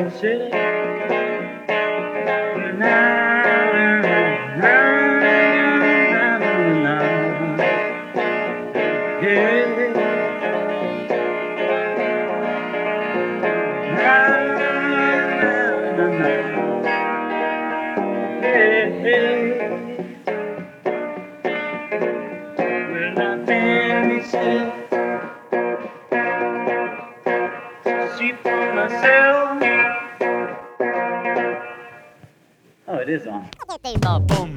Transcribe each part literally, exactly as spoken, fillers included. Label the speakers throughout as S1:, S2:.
S1: the city. Na, na, na, na, na. Yeah. Na, na, na, na. Yeah, yeah. Well, I've been myself, see for myself. Oh, it is on.
S2: Boom.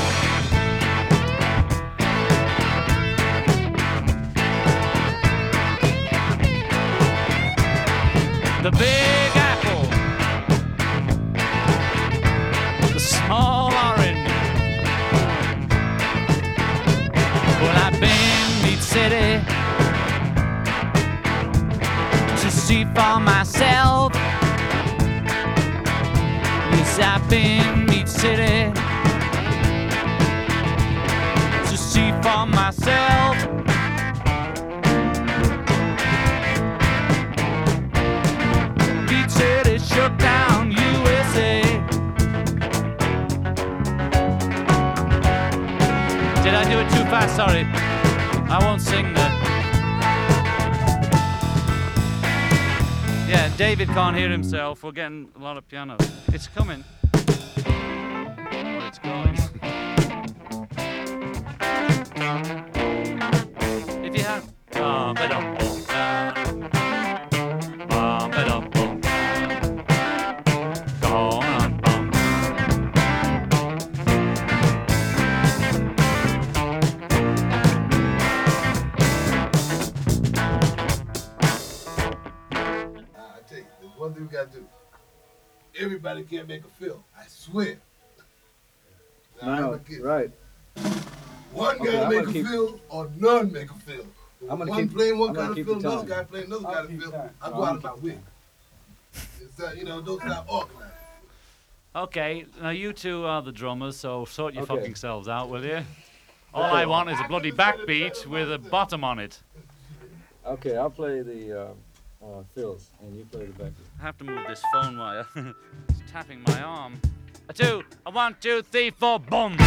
S2: The Big Apple, the small orange. Well, I've been Meat City to see for myself. Yes, I've been Meat City to see for myself. Meat City shook down U S A. Did I do it too fast? Sorry. I won't sing that. Yeah, David can't hear himself. We're getting a lot of piano. It's coming. Or it's going. If you have. Oh, but don't. Oh, but don't. Go on, bum.
S3: I tell you, there's one thing we gotta do. Everybody can't make a film. I swear. Now,
S4: No,
S3: I'm gonna
S4: right.
S3: One
S4: Okay,
S3: guy
S4: I'm
S3: make
S4: gonna
S3: a
S4: keep-
S3: film or none make a film.
S4: I'm gonna
S3: one
S4: keep-
S3: playing one
S4: I'm
S3: kind
S4: gonna
S3: of
S4: keep
S3: film,
S4: the
S3: another
S4: time.
S3: guy playing another
S4: I'll
S3: kind of
S4: keep
S3: film.
S4: time.
S3: I
S4: No,
S3: go
S4: I'll
S3: out of my
S4: keep
S3: way. It's uh, you know, those not organized.
S2: Okay, now you two are the drummers, so sort your
S4: Okay.
S2: fucking selves out, will you? All I want is a bloody backbeat with a bottom on it.
S4: Okay, I'll play the uh, uh, fills, and you play the back.
S2: I have to move this phone wire. It's tapping my arm. A two, a one, two, three, four, boom!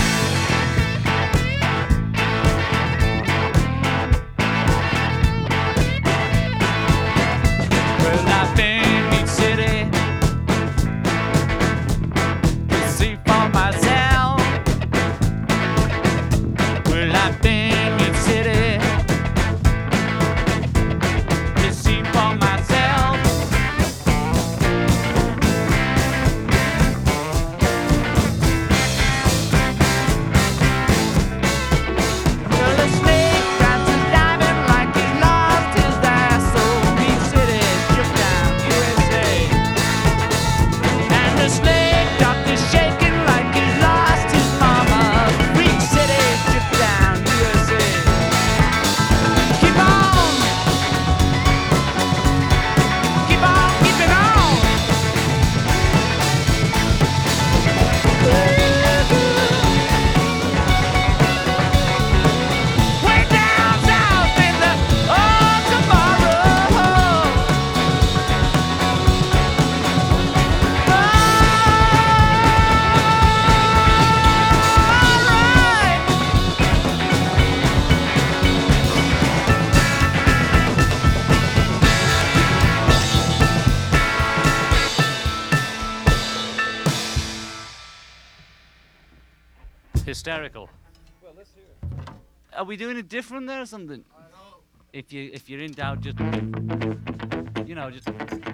S2: Well, I've been Meat City to see for myself. Well, I've been Meat City to see for myself. Well, the snake dances diving like he lost his lasso. Meat City shook down U S A. And the snake doctor's shaking like he lost his mama. Meat City shook down U S A. Keep on, keep on, keeping on. Way down south in the oh tomorrow. Alright. Hysterical.
S4: Well, let's hear it.
S2: Are we doing it different there or something? If you if you're in doubt, just you know, just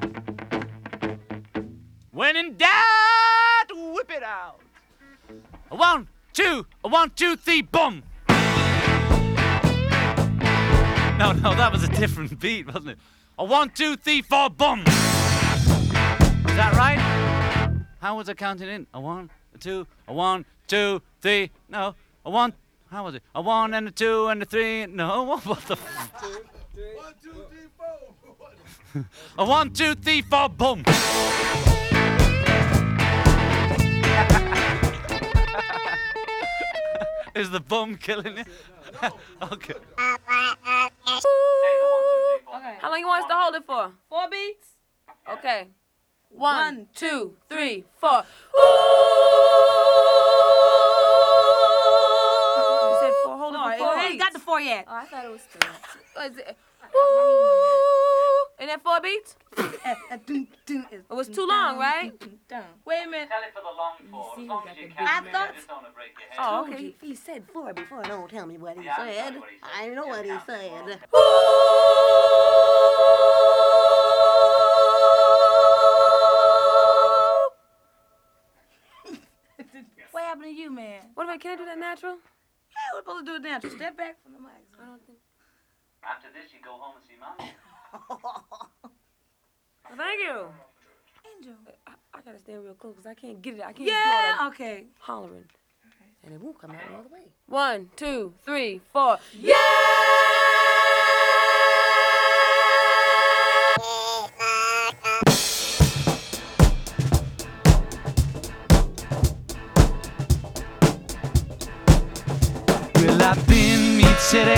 S2: when in doubt, whip it out. A one, two, a one, two, three, boom. No, no, that was a different beat, wasn't it? A one, two, three, four, boom. Is that right? How was I counting in? A one, a two, a one, two, three. No, a one. How was it? A one and a two and a three. No, what, what the? F-
S3: One, two, three, four.
S2: a one, two, three, four, boom. Is the bum killing you? Okay.
S5: How long you want us to hold it for? Four beats? Okay. One, two, three, four. Ooh. You said four. Hold on.
S6: Four.
S5: Hey, got the four yet?
S6: Oh, I thought it was three.
S5: What is it? Ooh. Ain't that four beats? It was too long, right? Wait a minute.
S1: Tell it for the long four.
S6: see
S1: As long
S6: who
S1: as
S6: got
S1: you
S6: the
S1: can.
S6: big
S1: I
S6: mouth.
S1: thought just don't wanna break your head.
S5: Oh,
S6: Told
S5: okay.
S6: you. He said four before. Don't tell me what he
S1: Yeah, I
S6: said.
S1: know what he said.
S6: I know what he
S1: Just count
S6: said.
S1: them
S5: What happened to you, man? What about, can I do that natural? Yeah, we're supposed to do it natural. Step back from the mic. I don't think.
S1: After this, you go home and see Mommy.
S5: Well, thank you.
S6: Angel.
S5: I, I gotta stand real close because I can't get it. I can't
S6: Yeah,
S5: do all that
S6: okay.
S5: hollering.
S6: And it won't come out all the way.
S5: One, two, three, four. Yeah!
S2: Well, I've been Meat City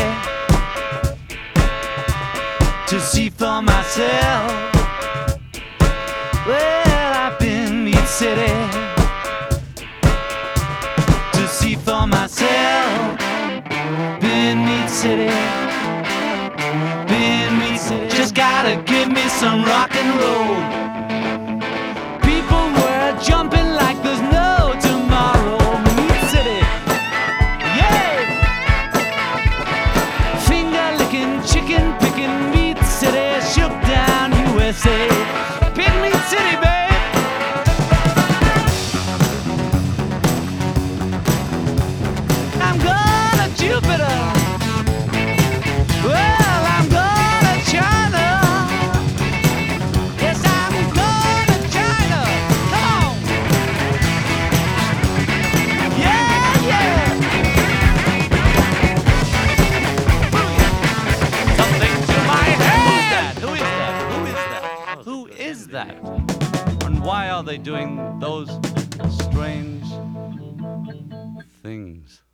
S2: to see for myself. Well, I've been Meat City to see for myself. Been Meat City, been Meat City. Just gotta give me some rock and roll. People were jumping like there's no tomorrow. Meat City. Finger licking, chicken picking, Meat City, shook down U S A. Big Meat City, babe. I'm going to Jupiter. Well, I'm going to China. Yes, I'm going to China. Come on. Yeah, yeah. Something to my head! Who is that? Who is that? Who is that? Who is that? And why are they doing those strange things?